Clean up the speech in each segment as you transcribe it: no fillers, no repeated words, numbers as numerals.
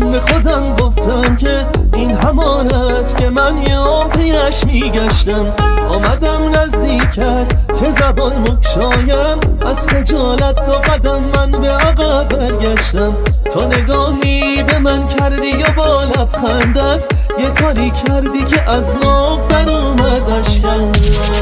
من به خودم گفتم که این همان است که من یه پیش میگشتم. آمدم نزدیکت که زبان مکشایم، از خجالت 2 قدم من به عقب برگشتم. تو نگاهی به من کردی و با لبخندت یه کاری کردی که از ذوق در اومد اشکم.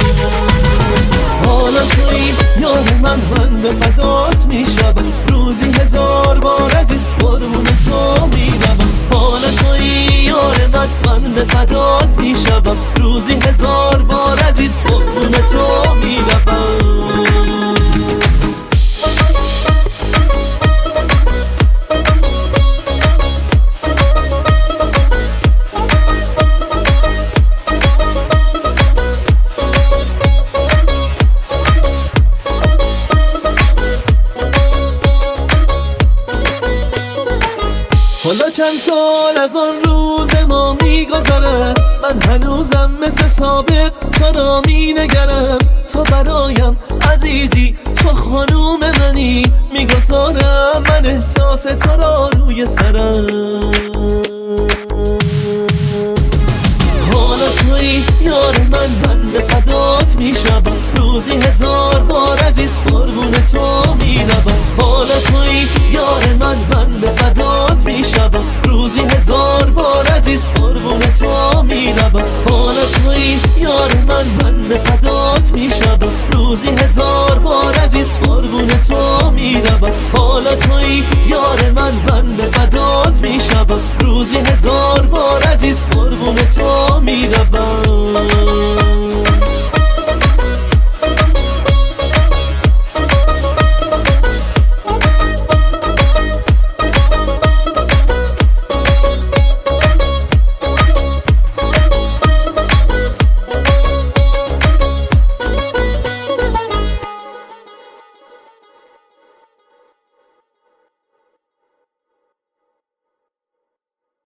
حالا تویی یار من به فدات میشم، روزی 1000 بار عزیز قربون تو میرم. حالا تویی یار من به فدات میشم، روزی 1000 بار عزیز قربون تو میرم. حالا چند سال از آن روز ما میگذره، من هنوزم مثل سابق تو را مینگرم. تو برایم عزیزی، تو خانوم منی، میگذارم من احساس تو را روی سرم. حالا تویی یار من به فدات میشم، روزی 1000 بار عزیز قربون تو میرم. حالا تویی یار من به فدات میشم، روزی 1000 بار عزیز قربون تو میرم. حالا تویی یار من به فدات میشم، روزی 1000 بار عزیز قربون تو میرم. حالا تویی یار من به فدات میشم، روزی 1000 بار عزیز قربون تو میرم.